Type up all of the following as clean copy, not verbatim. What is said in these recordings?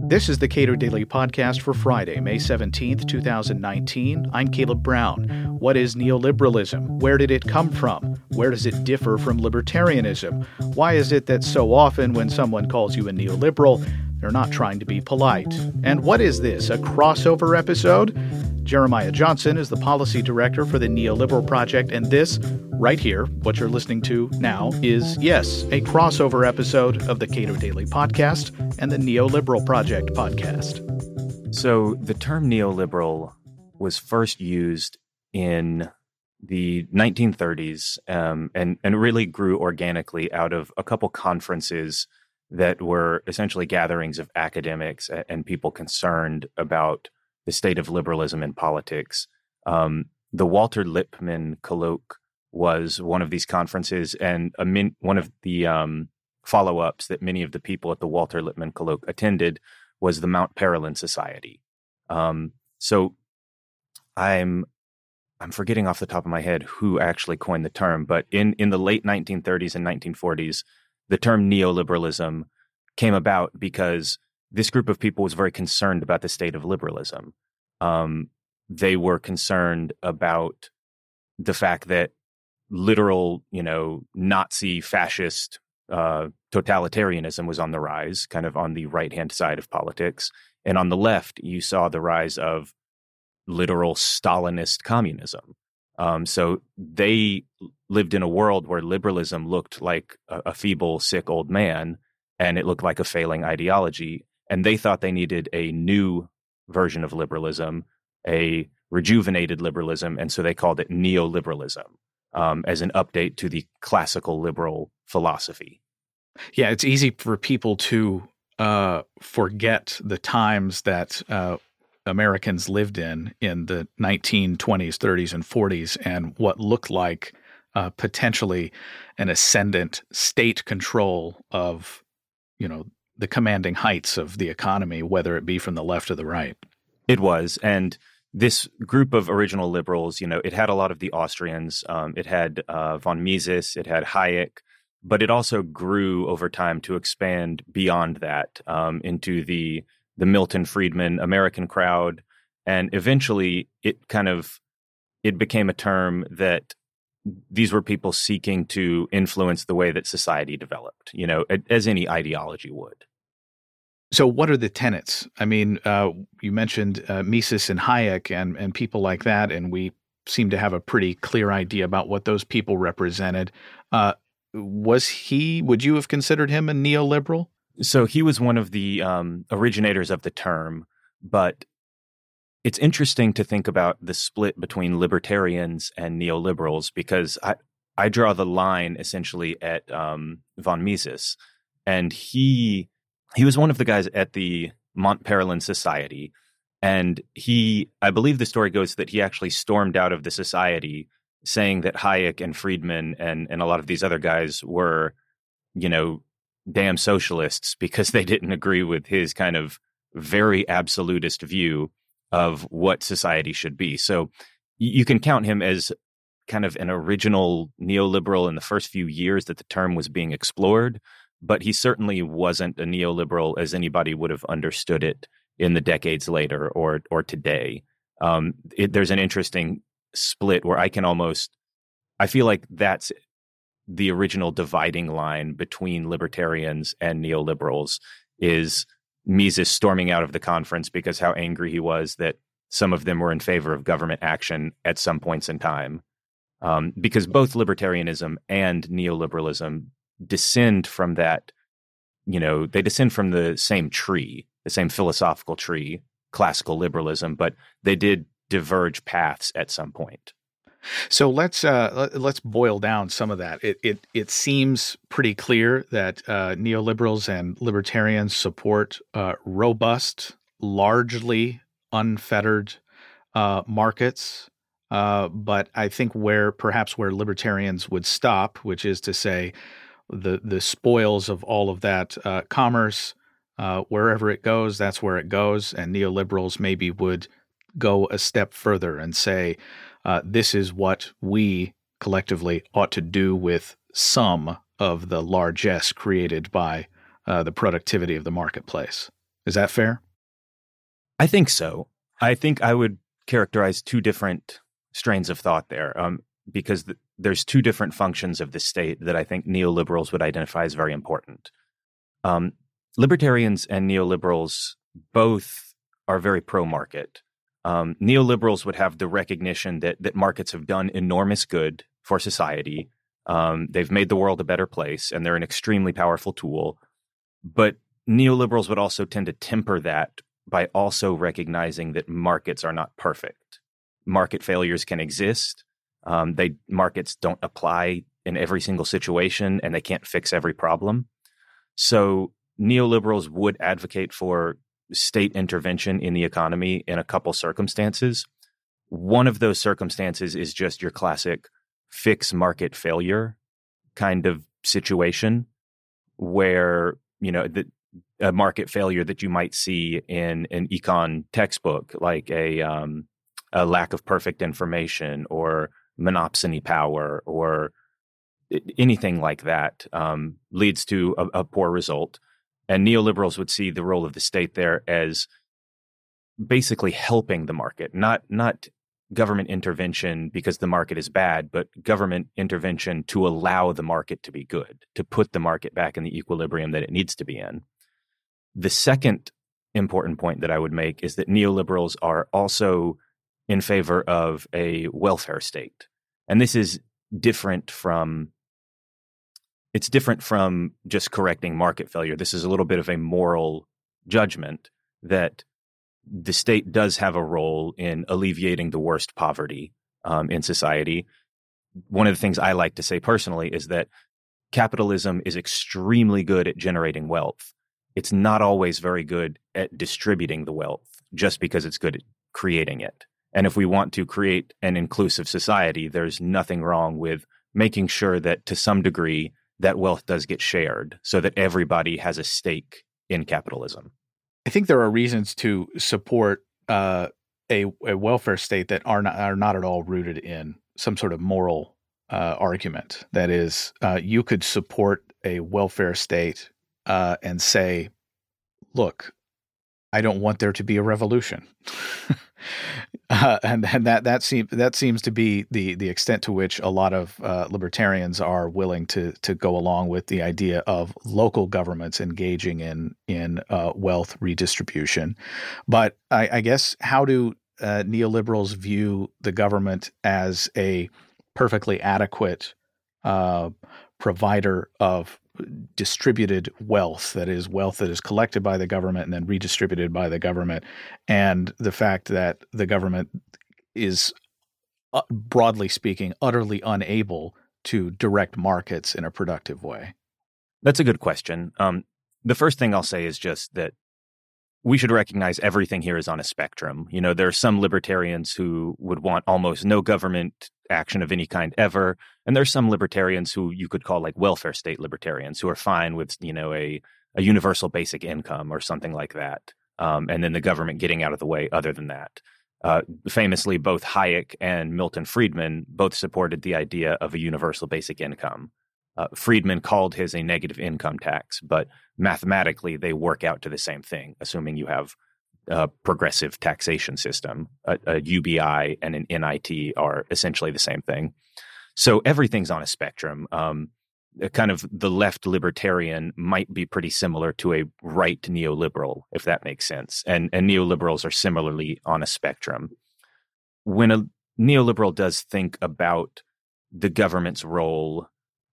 This is the Cato Daily Podcast for Friday, May 17th, 2019. I'm Caleb Brown. What is neoliberalism? Where did it come from? Where does it differ from libertarianism? Why is it that so often when someone calls you a neoliberal, they're not trying to be polite? And what is this, a crossover episode? Jeremiah Johnson is the policy director for the Neoliberal Project, and this, right here, what you're listening to now, is, yes, a crossover episode of the Cato Daily Podcast and the Neoliberal Project podcast. So the term neoliberal was first used in the 1930s and really grew organically out of a couple conferences that were essentially gatherings of academics and people concerned about the state of liberalism in politics. The Walter Lippmann Colloque was one of these conferences, and one of the follow-ups that many of the people at the Walter Lippmann Colloque attended was the Mount Parilan Society. So I'm forgetting off the top of my head who actually coined the term, but in the late 1930s and 1940s, the term neoliberalism came about because this group of people was very concerned about the state of liberalism. They were concerned about the fact that literal, Nazi fascist totalitarianism was on the rise, kind of on the right-hand side of politics. And on the left, you saw the rise of literal Stalinist communism. So they lived in a world where liberalism looked like a feeble, sick old man, and it looked like a failing ideology. And they thought they needed a new version of liberalism, a rejuvenated liberalism, and so they called it neoliberalism as an update to the classical liberal philosophy. Yeah, it's easy for people to forget the times that Americans lived in the 1920s, 30s, and 40s, and what looked like potentially an ascendant state control of, the commanding heights of the economy, whether it be from the left or the right. It was. And this group of original liberals, it had a lot of the Austrians. It had von Mises, it had Hayek, but it also grew over time to expand beyond that into the Milton Friedman American crowd. And eventually it became a term that these were people seeking to influence the way that society developed, as any ideology would. So what are the tenets? I mean, you mentioned Mises and Hayek and people like that, and we seem to have a pretty clear idea about what those people represented. Would you have considered him a neoliberal? So he was one of the originators of the term, but it's interesting to think about the split between libertarians and neoliberals, because I draw the line essentially at von Mises, and he was one of the guys at the Mont Parilan Society, and I believe the story goes that he actually stormed out of the society saying that Hayek and Friedman and a lot of these other guys were, damn socialists because they didn't agree with his kind of very absolutist view of what society should be. So you can count him as kind of an original neoliberal in the first few years that the term was being explored, but he certainly wasn't a neoliberal as anybody would have understood it in the decades later or today. There's an interesting split where I feel like that's the original dividing line between libertarians and neoliberals is Mises storming out of the conference because how angry he was that some of them were in favor of government action at some points in time. Because both libertarianism and neoliberalism descend from that, they descend from the same tree, the same philosophical tree, classical liberalism, but they did diverge paths at some point. So let's boil down some of that. It seems pretty clear that neoliberals and libertarians support robust, largely unfettered markets. But I think where libertarians would stop, which is to say the spoils of all of that commerce, wherever it goes, that's where it goes. And neoliberals maybe would go a step further and say, this is what we collectively ought to do with some of the largesse created by the productivity of the marketplace. Is that fair? I think so. I think I would characterize two different strains of thought there, because there's two different functions of the state that I think neoliberals would identify as very important. Libertarians and neoliberals both are very pro-market. Neoliberals would have the recognition that markets have done enormous good for society. They've made the world a better place, and they're an extremely powerful tool. But neoliberals would also tend to temper that by also recognizing that markets are not perfect. Market failures can exist. Markets don't apply in every single situation, and they can't fix every problem. So neoliberals would advocate for state intervention in the economy in a couple circumstances. One of those circumstances is just your classic fix market failure kind of situation, where, a market failure that you might see in an econ textbook, like a lack of perfect information or monopsony power or anything like that, leads to a poor result. And neoliberals would see the role of the state there as basically helping the market, not government intervention because the market is bad, but government intervention to allow the market to be good, to put the market back in the equilibrium that it needs to be in. The second important point that I would make is that neoliberals are also in favor of a welfare state. And this is different from just correcting market failure. This is a little bit of a moral judgment that the state does have a role in alleviating the worst poverty in society. One of the things I like to say personally is that capitalism is extremely good at generating wealth. It's not always very good at distributing the wealth just because it's good at creating it. And if we want to create an inclusive society, there's nothing wrong with making sure that to some degree that wealth does get shared so that everybody has a stake in capitalism. I think there are reasons to support a welfare state that are not at all rooted in some sort of moral argument. That is, you could support a welfare state and say, look, I don't want there to be a revolution. And that seems to be the extent to which a lot of libertarians are willing to go along with the idea of local governments engaging in wealth redistribution. But I guess, how do neoliberals view the government as a perfectly adequate provider of distributed wealth, that is, wealth that is collected by the government and then redistributed by the government, and the fact that the government is, broadly speaking, utterly unable to direct markets in a productive way? That's a good question. The first thing I'll say is just that we should recognize everything here is on a spectrum. There are some libertarians who would want almost no government action of any kind ever. And there's some libertarians who you could call like welfare state libertarians, who are fine with, a universal basic income or something like that. And then the government getting out of the way other than that. Famously, both Hayek and Milton Friedman both supported the idea of a universal basic income. Friedman called his a negative income tax, but mathematically they work out to the same thing, assuming you have a progressive taxation system. A UBI and an NIT are essentially the same thing. So everything's on a spectrum. Kind of the left libertarian might be pretty similar to a right neoliberal, if that makes sense. And neoliberals are similarly on a spectrum. When a neoliberal does think about the government's role,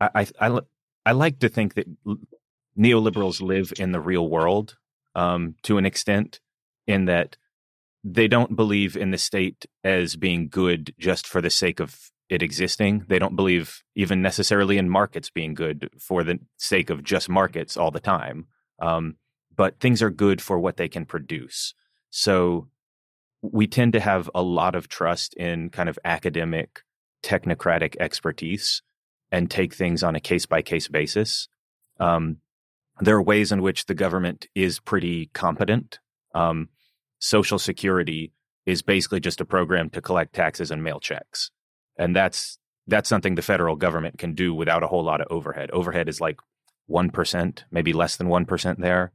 I like to think that neoliberals live in the real world to an extent, in that they don't believe in the state as being good just for the sake of it existing. They don't believe even necessarily in markets being good for the sake of just markets all the time. But things are good for what they can produce. So we tend to have a lot of trust in kind of academic, technocratic expertise and take things on a case-by-case basis. There are ways in which the government is pretty competent. Social Security is basically just a program to collect taxes and mail checks. And that's something the federal government can do without a whole lot of overhead. Overhead is like 1%, maybe less than 1% there.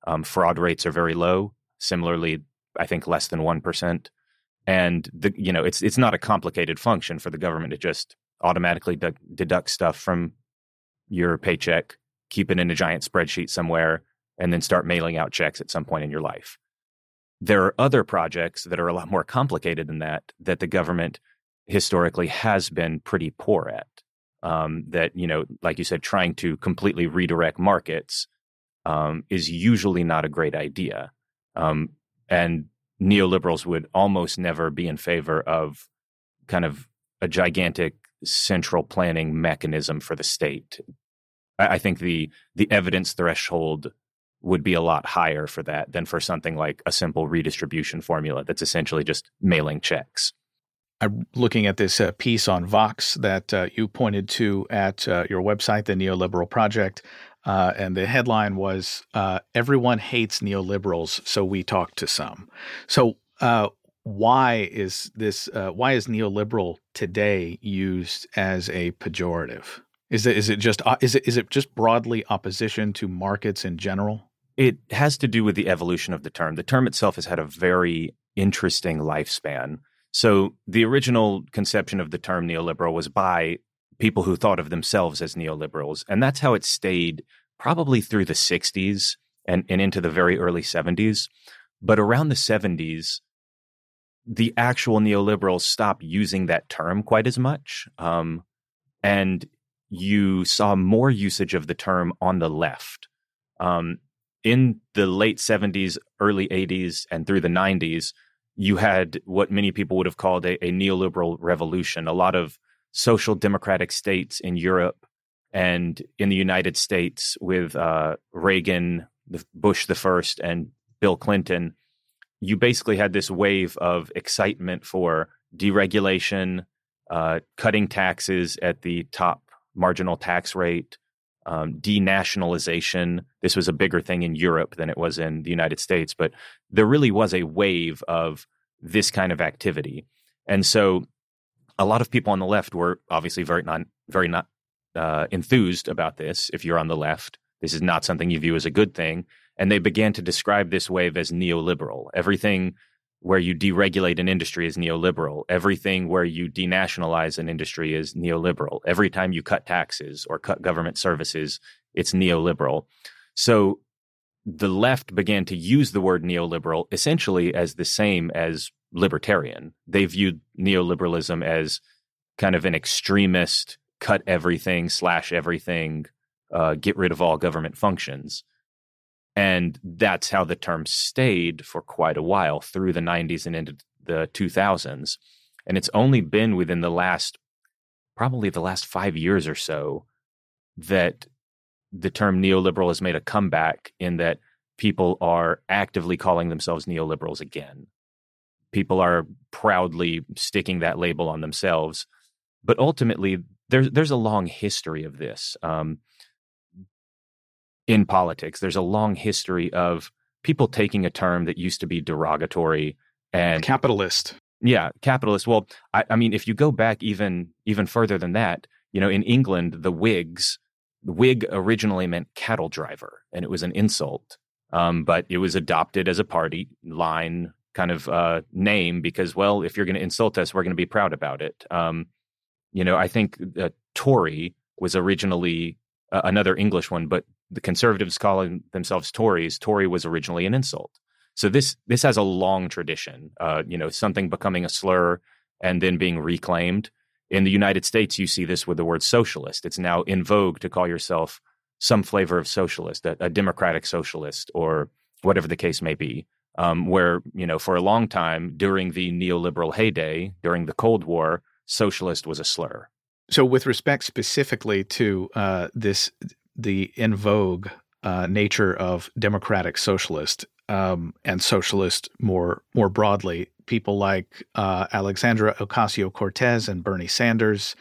Fraud rates are very low. Similarly, I think less than 1%. And it's not a complicated function for the government to just automatically deduct stuff from your paycheck, keep it in a giant spreadsheet somewhere, and then start mailing out checks at some point in your life. There are other projects that are a lot more complicated than that the government historically has been pretty poor at. That, like you said, trying to completely redirect markets is usually not a great idea. And neoliberals would almost never be in favor of kind of a gigantic central planning mechanism for the state. I think the evidence threshold would be a lot higher for that than for something like a simple redistribution formula that's essentially just mailing checks. I'm looking at this piece on Vox that you pointed to at your website, the Neoliberal Project, and the headline was, "Everyone hates neoliberals, so we talk to some." So why is neoliberal today used as a pejorative? Is it just broadly opposition to markets in general? It has to do with the evolution of the term. The term itself has had a very interesting lifespan. So the original conception of the term neoliberal was by people who thought of themselves as neoliberals. And that's how it stayed probably through the 60s and into the very early 70s. But around the 70s, the actual neoliberals stopped using that term quite as much. And you saw more usage of the term on the left. In the late 70s, early 80s, and through the 90s, you had what many people would have called a neoliberal revolution. A lot of social democratic states in Europe and in the United States with Reagan, Bush the first, and Bill Clinton, you basically had this wave of excitement for deregulation, cutting taxes at the top marginal tax rate, denationalization. This was a bigger thing in Europe than it was in the United States, but there really was a wave of this kind of activity. And so a lot of people on the left were obviously very not enthused about this. If you're on the left, this is not something you view as a good thing. And they began to describe this wave as neoliberal. Everything where you deregulate an industry is neoliberal. Everything where you denationalize an industry is neoliberal. Every time you cut taxes or cut government services, it's neoliberal. So the left began to use the word neoliberal essentially as the same as libertarian. They viewed neoliberalism as kind of an extremist, cut everything, slash everything, get rid of all government functions. And that's how the term stayed for quite a while through the 90s and into the 2000s. And it's only been within probably the last 5 years or so that the term neoliberal has made a comeback, in that people are actively calling themselves neoliberals again. People are proudly sticking that label on themselves. But ultimately, there's a long history of this. In politics, there's a long history of people taking a term that used to be derogatory and capitalist. Yeah, capitalist. Well, I mean, if you go back even further than that, in England, the Whigs, Whig originally meant cattle driver, and it was an insult. But it was adopted as a party line kind of name because, well, if you're going to insult us, we're going to be proud about it. I think Tory was originally another English one, but the conservatives calling themselves Tories, Tory was originally an insult. So this has a long tradition, something becoming a slur and then being reclaimed. In the United States, you see this with the word socialist. It's now in vogue to call yourself some flavor of socialist, a democratic socialist, or whatever the case may be, where, for a long time during the neoliberal heyday, during the Cold War, socialist was a slur. So with respect specifically to the in vogue nature of democratic socialist and socialist more broadly, people like Alexandria Ocasio-Cortez and Bernie Sanders,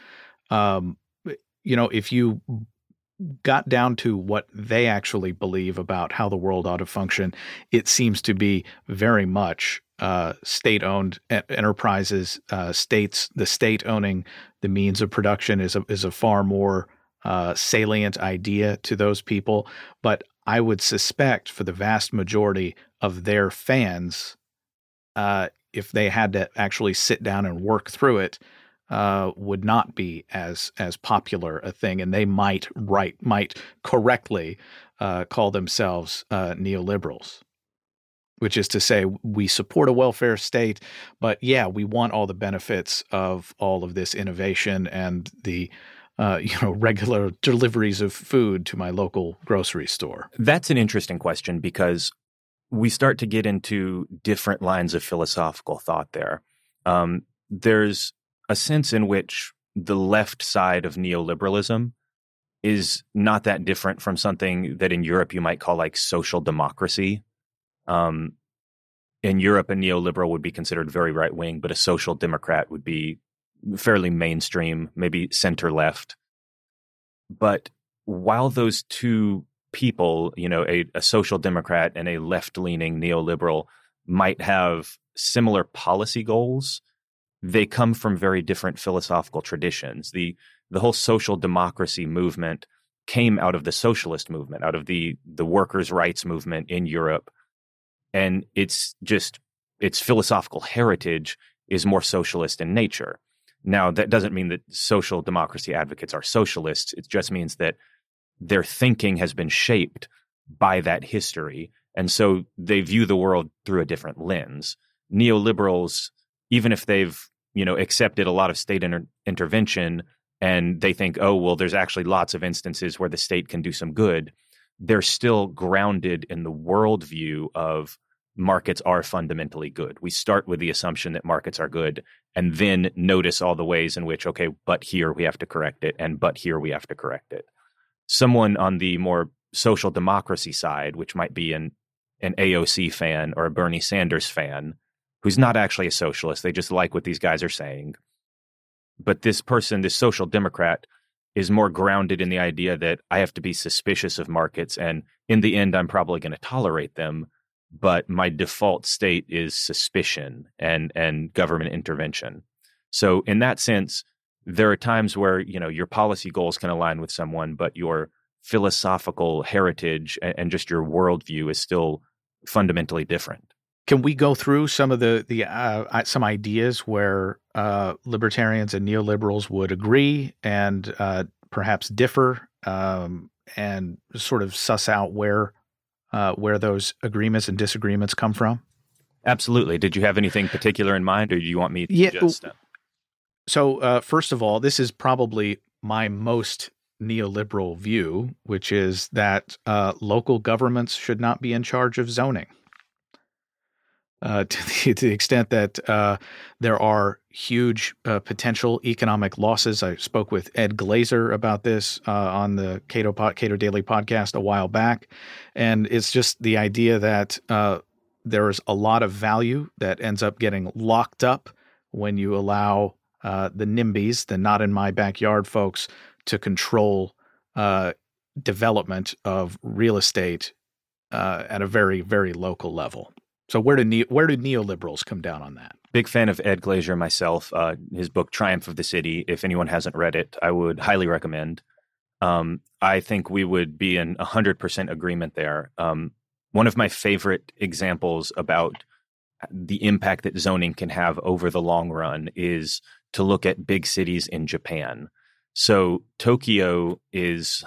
if you got down to what they actually believe about how the world ought to function, it seems to be very much state-owned enterprises. The state owning the means of production is a far more salient idea to those people. But I would suspect for the vast majority of their fans, if they had to actually sit down and work through it, would not be as popular a thing, and they might correctly call themselves neoliberals, which is to say we support a welfare state, but yeah, we want all the benefits of all of this innovation and the regular deliveries of food to my local grocery store. That's an interesting question because we start to get into different lines of philosophical thought there. There's a sense in which the left side of neoliberalism is not that different from something that in Europe you might call like social democracy. In Europe, a neoliberal would be considered very right-wing, but a social democrat would be fairly mainstream, maybe center-left. But while those two people, a social democrat and a left-leaning neoliberal might have similar policy goals, they come from very different philosophical traditions. The whole social democracy movement came out of the socialist movement, out of the workers' rights movement in Europe. And its philosophical heritage is more socialist in nature. Now, that doesn't mean that social democracy advocates are socialists. It just means that their thinking has been shaped by that history. And so they view the world through a different lens. Neoliberals, even if they've, accepted a lot of state intervention and they think, oh, well, there's actually lots of instances where the state can do some good, they're still grounded in the worldview of markets are fundamentally good. We start with the assumption that markets are good and then notice all the ways in which, okay, but here we have to correct it, and but here we have to correct it. Someone on the more social democracy side, which might be an AOC fan or a Bernie Sanders fan, who's not actually a socialist, they just like what these guys are saying. But this person, this social democrat, is more grounded in the idea that I have to be suspicious of markets, and in the end, I'm probably going to tolerate them, but my default state is suspicion and government intervention. So in that sense, there are times where, your policy goals can align with someone, but your philosophical heritage and just your worldview is still fundamentally different. Can we go through some of the some ideas where libertarians and neoliberals would agree and perhaps differ, and sort of suss out where those agreements and disagreements come from? Absolutely. Did you have anything particular in mind, or do you want me to just... So first of all, this is probably my most neoliberal view, which is that local governments should not be in charge of zoning. To the extent that there are huge potential economic losses. I spoke with Ed Glazer about this on the Cato Daily podcast a while back. And it's just the idea that there is a lot of value that ends up getting locked up when you allow the NIMBYs, the not in my backyard folks, to control development of real estate at a very, very local level. So where do neoliberals come down on that? Big fan of Ed Glazer myself. His book, Triumph of the City, if anyone hasn't read it, I would highly recommend. I think we would be in 100% agreement there. One of my favorite examples about the impact that zoning can have over the long run is to look at big cities in Japan. So Tokyo is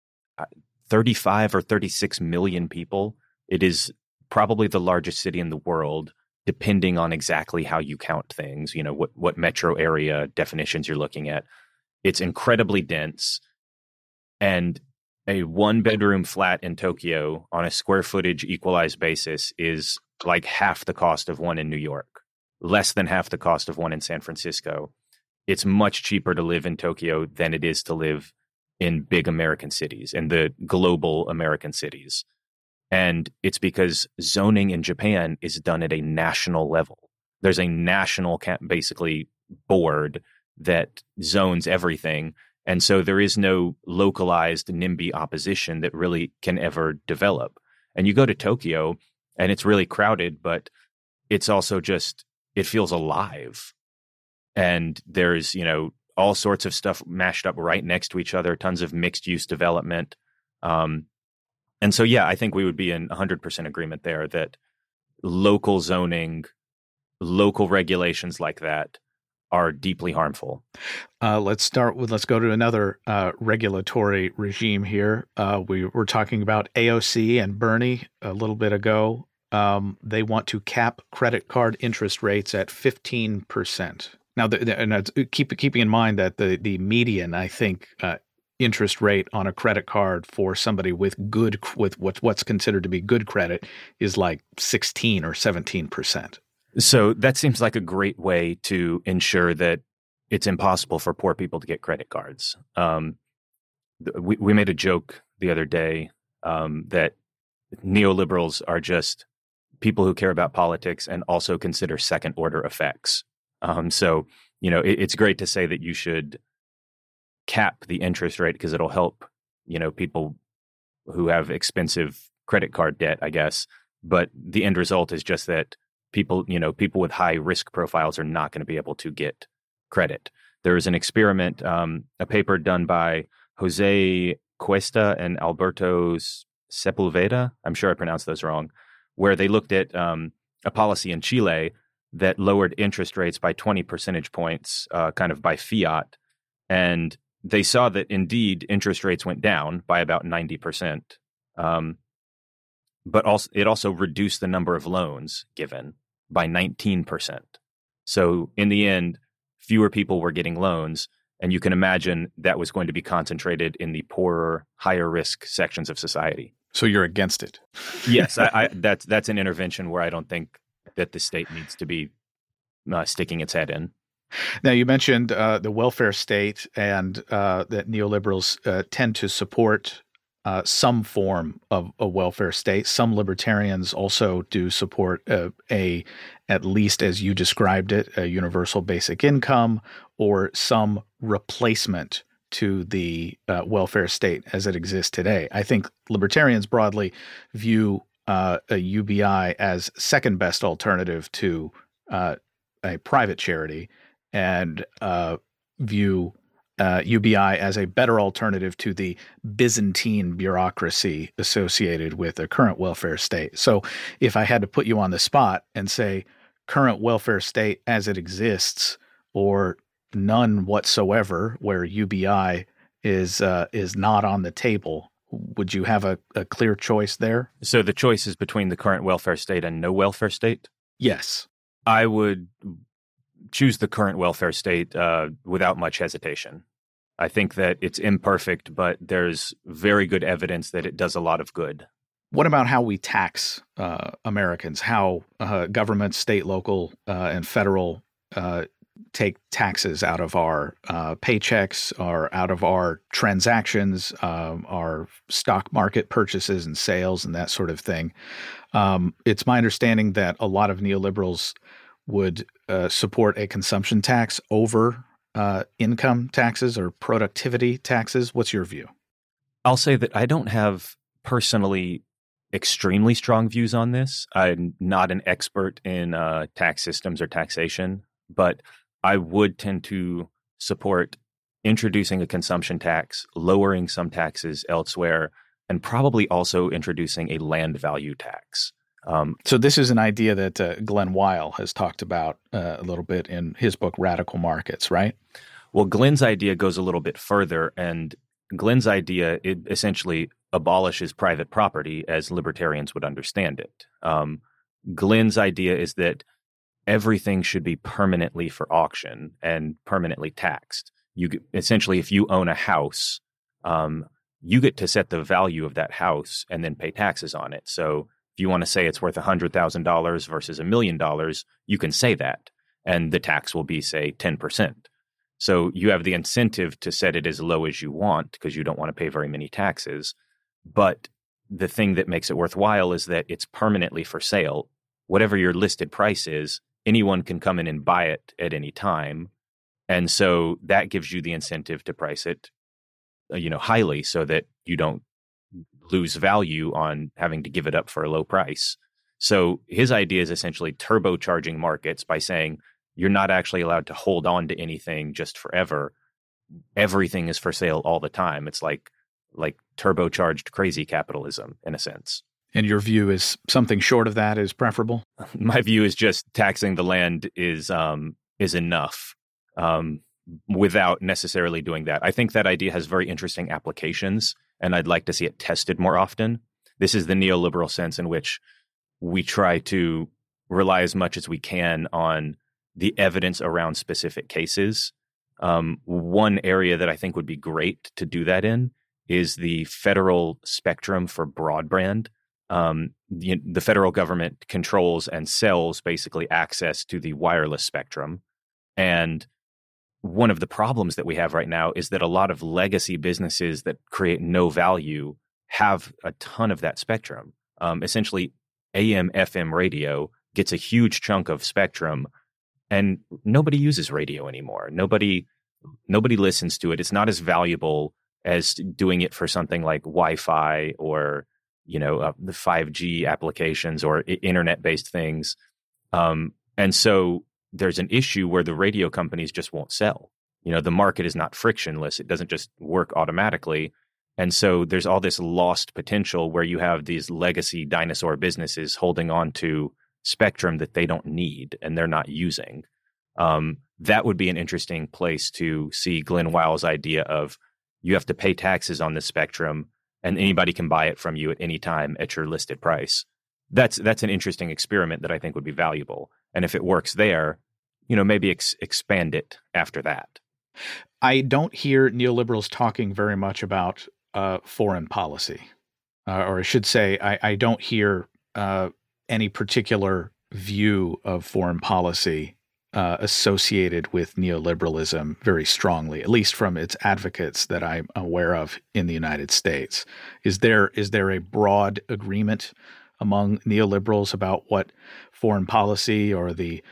35 or 36 million people. It is probably the largest city in the world, depending on exactly how you count things, what metro area definitions you're looking at. It's incredibly dense. And a one-bedroom flat in Tokyo on a square footage equalized basis is like half the cost of one in New York, less than half the cost of one in San Francisco. It's much cheaper to live in Tokyo than it is to live in big American cities, in the global American cities. And it's because zoning in Japan is done at a national level. There's a national, basically, board that zones everything. And so there is no localized NIMBY opposition that really can ever develop. And you go to Tokyo and it's really crowded, but it's also just, it feels alive. And there's, all sorts of stuff mashed up right next to each other, tons of mixed use development. And so, yeah, I think we would be in 100% agreement there that local zoning, local regulations like that are deeply harmful. Let's go to another regulatory regime here. We were talking about AOC and Bernie a little bit ago. They want to cap credit card interest rates at 15%. Now, keeping in mind that the median, I think, interest rate on a credit card for somebody with what's considered to be good credit is like 16 or 17%. So that seems like a great way to ensure that it's impossible for poor people to get credit cards. We made a joke the other day that neoliberals are just people who care about politics and also consider second order effects. So, it's great to say that you should cap the interest rate because it'll help, people who have expensive credit card debt, I guess. But the end result is just that people with high risk profiles are not going to be able to get credit. There was an experiment, a paper done by Jose Cuesta and Alberto Sepulveda, I'm sure I pronounced those wrong, where they looked at a policy in Chile that lowered interest rates by 20 percentage points, kind of by fiat. And they saw that indeed interest rates went down by about 90%. But it also reduced the number of loans given by 19%. So in the end, fewer people were getting loans. And you can imagine that was going to be concentrated in the poorer, higher risk sections of society. So you're against it? Yes, that's an intervention where I don't think that the state needs to be sticking its head in. Now, you mentioned the welfare state and that neoliberals tend to support some form of a welfare state. Some libertarians also do support at least as you described it, a universal basic income or some replacement to the welfare state as it exists today. I think libertarians broadly view a UBI as second best alternative to a private charity and view UBI as a better alternative to the Byzantine bureaucracy associated with a current welfare state. So if I had to put you on the spot and say current welfare state as it exists or none whatsoever where UBI is not on the table, would you have a clear choice there? So the choice is between the current welfare state and no welfare state? Yes. I would choose the current welfare state without much hesitation. I think that it's imperfect, but there's very good evidence that it does a lot of good. What about how we tax Americans? How government, state, local, and federal take taxes out of our paychecks or out of our transactions, our stock market purchases and sales and that sort of thing. It's my understanding that a lot of neoliberals would support a consumption tax over income taxes or productivity taxes. What's your view? I'll say that I don't have personally extremely strong views on this. I'm not an expert in tax systems or taxation, but I would tend to support introducing a consumption tax, lowering some taxes elsewhere, and probably also introducing a land value tax. So this is an idea that Glenn Weil has talked about a little bit in his book, Radical Markets, right? Well, Glenn's idea goes a little bit further, and Glenn's idea, it essentially abolishes private property as libertarians would understand it. Glenn's idea is that everything should be permanently for auction and permanently taxed. Essentially, if you own a house, you get to set the value of that house and then pay taxes on it. So if you want to say it's worth $100,000 versus $1 million, you can say that, and the tax will be, say, 10%. So you have the incentive to set it as low as you want because you don't want to pay very many taxes. But the thing that makes it worthwhile is that it's permanently for sale. Whatever your listed price is, anyone can come in and buy it at any time. And so that gives you the incentive to price it, highly so that you don't lose value on having to give it up for a low price. So his idea is essentially turbocharging markets by saying you're not actually allowed to hold on to anything just forever. Everything is for sale all the time. It's like like turbocharged crazy capitalism in a sense. And your view is something short of that is preferable? My view is just taxing the land is enough without necessarily doing that. I think that idea has very interesting applications, and I'd like to see it tested more often. This is the neoliberal sense in which we try to rely as much as we can on the evidence around specific cases. One area that I think would be great to do that in is the federal spectrum for broadband. The federal government controls and sells basically access to the wireless spectrum. And one of the problems that we have right now is that a lot of legacy businesses that create no value have a ton of that spectrum. Essentially, AM, FM radio gets a huge chunk of spectrum, and nobody uses radio anymore. Nobody listens to it. It's not as valuable as doing it for something like Wi-Fi or the 5G applications or internet-based things. And so there's an issue where the radio companies just won't sell. The market is not frictionless. It doesn't just work automatically. And so there's all this lost potential where you have these legacy dinosaur businesses holding on to spectrum that they don't need and they're not using. That would be an interesting place to see Glenn Weil's idea of you have to pay taxes on this spectrum and anybody can buy it from you at any time at your listed price. That's an interesting experiment that I think would be valuable. And if it works there, maybe expand it after that. I don't hear neoliberals talking very much about foreign policy. Or I should say, I don't hear any particular view of foreign policy associated with neoliberalism very strongly, at least from its advocates that I'm aware of in the United States. Is there a broad agreement among neoliberals about what foreign policy or the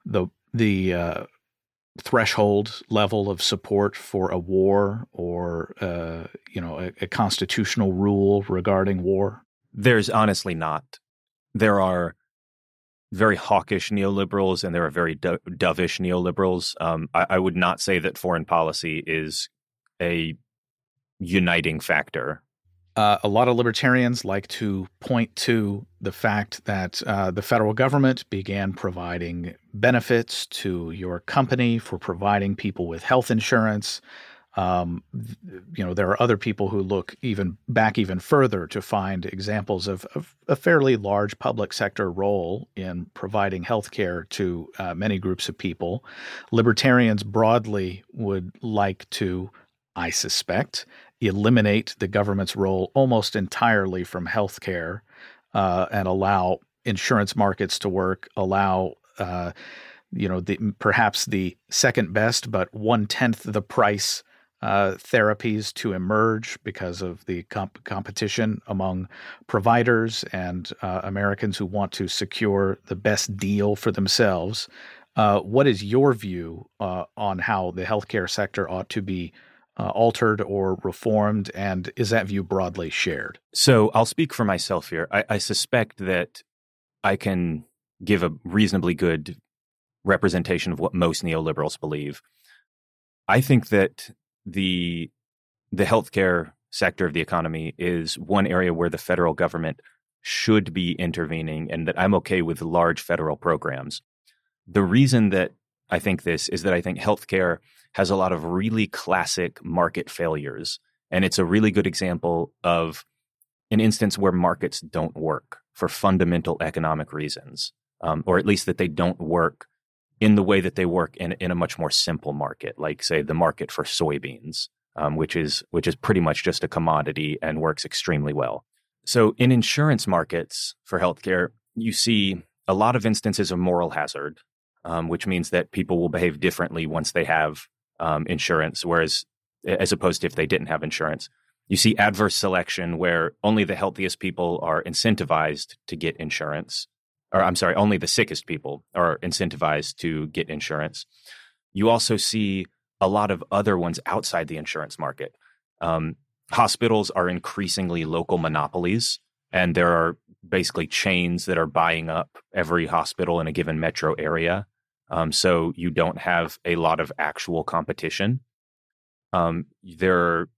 threshold level of support for a war or a constitutional rule regarding war? There's honestly not. There are very hawkish neoliberals and there are very dovish neoliberals. I would not say that foreign policy is a uniting factor. A lot of libertarians like to point to the fact that the federal government began providing benefits to your company for providing people with health insurance. There are other people who look even further to find examples of a fairly large public sector role in providing health care to many groups of people. Libertarians broadly would like to, I suspect, eliminate the government's role almost entirely from healthcare and allow insurance markets to work, allow perhaps the second best but 1/10 the price therapies to emerge because of the competition among providers and Americans who want to secure the best deal for themselves. What is your view on how the healthcare sector ought to be altered or reformed, and is that view broadly shared? So I'll speak for myself here. I suspect that I can give a reasonably good representation of what most neoliberals believe. I think that the healthcare sector of the economy is one area where the federal government should be intervening, and that I'm okay with large federal programs. The reason that I think this is that I think healthcare has a lot of really classic market failures. And it's a really good example of an instance where markets don't work for fundamental economic reasons, or at least that they don't work in the way that they work in a much more simple market, like, say, the market for soybeans, which is pretty much just a commodity and works extremely well. So in insurance markets for healthcare, you see a lot of instances of moral hazard, which means that people will behave differently once they have insurance, whereas as opposed to if they didn't have insurance. You see adverse selection where only the healthiest people are incentivized to get insurance. Or I'm sorry, only the sickest people are incentivized to get insurance. You also see a lot of other ones outside the insurance market. Hospitals are increasingly local monopolies, and there are basically chains that are buying up every hospital in a given metro area. So you don't have a lot of actual competition. there are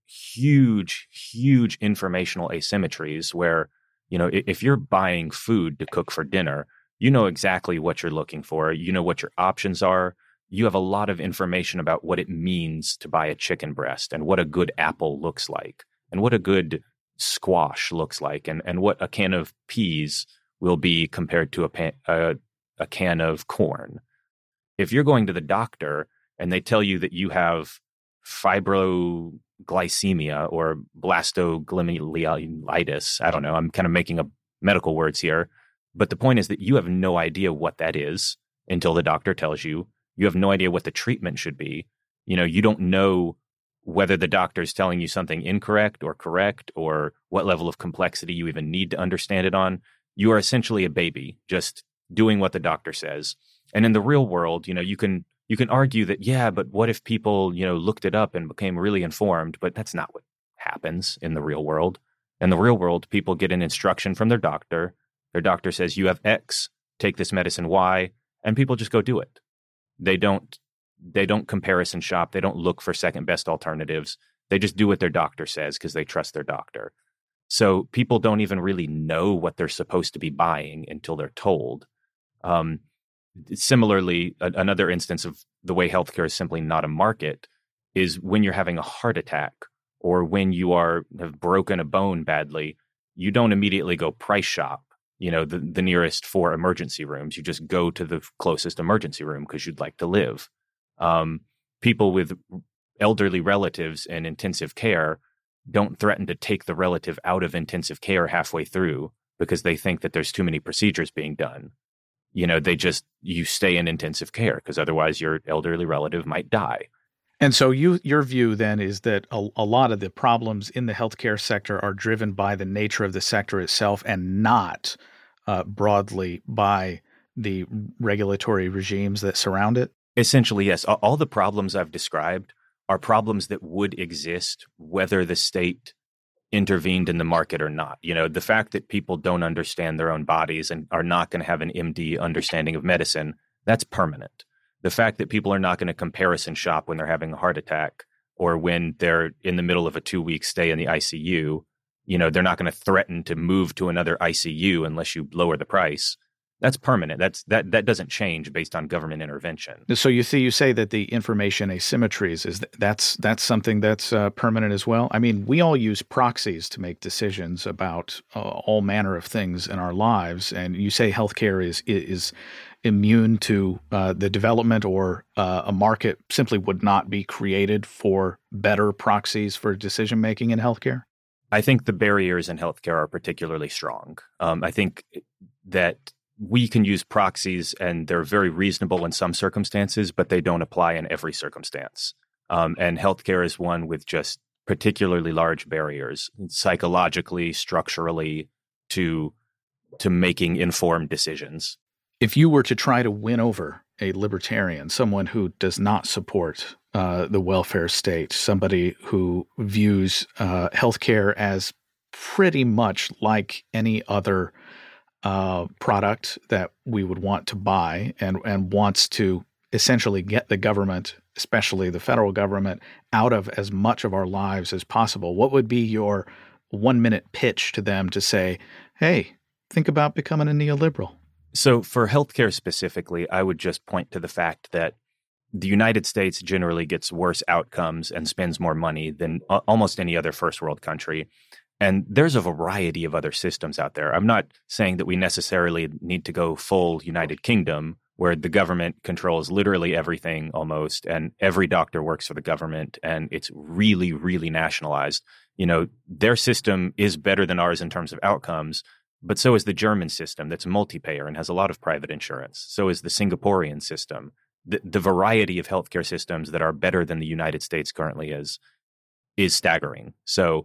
huge informational asymmetries where, if you're buying food to cook for dinner, you know exactly what you're looking for. You know what your options are. You have a lot of information about what it means to buy a chicken breast and what a good apple looks like and what a good squash looks like and what a can of peas will be compared to a can of corn. If you're going to the doctor and they tell you that you have fibroglycemia or blastoglymerulitis, I don't know, I'm kind of making up medical words here, but the point is that you have no idea what that is until the doctor tells you. You have no idea what the treatment should be. You don't know whether the doctor is telling you something incorrect or correct or what level of complexity you even need to understand it on. You are essentially a baby, just doing what the doctor says. And in the real world, you can argue that, yeah, but what if people, looked it up and became really informed? But that's not what happens in the real world. In the real world, people get an instruction from their doctor. Their doctor says, you have X, take this medicine Y, and people just go do it. They don't comparison shop. They don't look for second best alternatives. They just do what their doctor says because they trust their doctor. So people don't even really know what they're supposed to be buying until they're told. Similarly, another instance of the way healthcare is simply not a market is when you're having a heart attack or when you have broken a bone badly, you don't immediately go price shop, the nearest 4 emergency rooms. You just go to the closest emergency room because you'd like to live. People with elderly relatives in intensive care don't threaten to take the relative out of intensive care halfway through because they think that there's too many procedures being done. You stay in intensive care because otherwise your elderly relative might die. And so your view then is that a lot of the problems in the healthcare sector are driven by the nature of the sector itself and not broadly by the regulatory regimes that surround it? Essentially, yes. All the problems I've described are problems that would exist whether the state intervened in the market or not. The fact that people don't understand their own bodies and are not going to have an MD understanding of medicine, that's permanent. The fact that people are not going to comparison shop when they're having a heart attack or when they're in the middle of a 2-week stay in the ICU, they're not going to threaten to move to another ICU unless you lower the price. That's permanent. That doesn't change based on government intervention. So you say that the information asymmetries that's something that's permanent as well. I mean, we all use proxies to make decisions about all manner of things in our lives, and you say healthcare is immune to the development or a market simply would not be created for better proxies for decision making in healthcare. I think the barriers in healthcare are particularly strong. I think that we can use proxies and they're very reasonable in some circumstances, but they don't apply in every circumstance. And healthcare is one with just particularly large barriers psychologically, structurally to making informed decisions. If you were to try to win over a libertarian, someone who does not support the welfare state, somebody who views healthcare as pretty much like any other product that we would want to buy and wants to essentially get the government, especially the federal government, out of as much of our lives as possible, what would be your 1-minute pitch to them to say, hey, think about becoming a neoliberal? So for healthcare specifically, I would just point to the fact that the United States generally gets worse outcomes and spends more money than almost any other first world country. And there's a variety of other systems out there. I'm not saying that we necessarily need to go full United Kingdom, where the government controls literally everything almost, and every doctor works for the government, and it's really, really nationalized. Their system is better than ours in terms of outcomes, but so is the German system that's multi-payer and has a lot of private insurance. So is the Singaporean system. The variety of healthcare systems that are better than the United States currently is staggering. So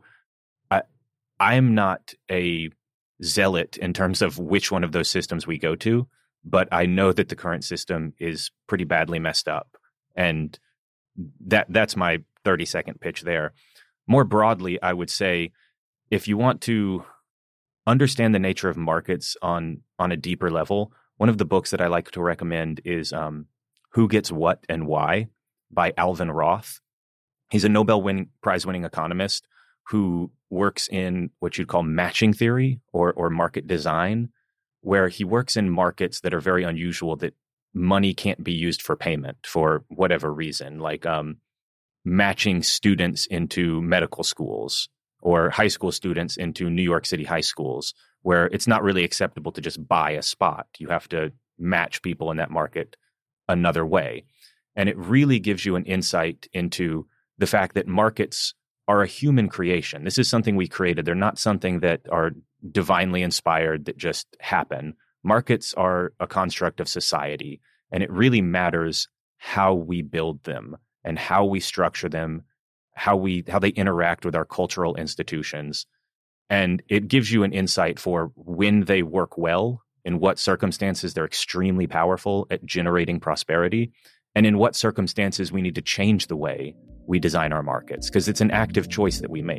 I'm not a zealot in terms of which one of those systems we go to, but I know that the current system is pretty badly messed up. And that's my 30-second pitch there. More broadly, I would say if you want to understand the nature of markets on a deeper level, one of the books that I like to recommend is Who Gets What and Why by Alvin Roth. He's a Nobel Prize-winning economist who works in what you'd call matching theory or market design, where he works in markets that are very unusual, that money can't be used for payment for whatever reason, like matching students into medical schools or high school students into New York City high schools, where it's not really acceptable to just buy a spot. You have to match people in that market another way. And it really gives you an insight into the fact that markets are a human creation. This is something we created. They're not something that are divinely inspired that just happen. Markets are a construct of society, and it really matters how we build them and how we structure them, how they interact with our cultural institutions. And it gives you an insight for when they work well, in what circumstances they're extremely powerful at generating prosperity, and in what circumstances we need to change the way we design our markets, because it's an active choice that we make.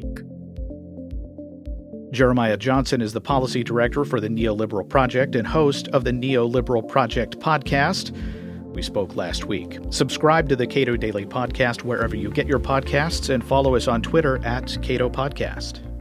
Jeremiah Johnson is the policy director for the Neoliberal Project and host of the Neoliberal Project podcast. We spoke last week. Subscribe to the Cato Daily Podcast wherever you get your podcasts and follow us on Twitter @Cato Podcast.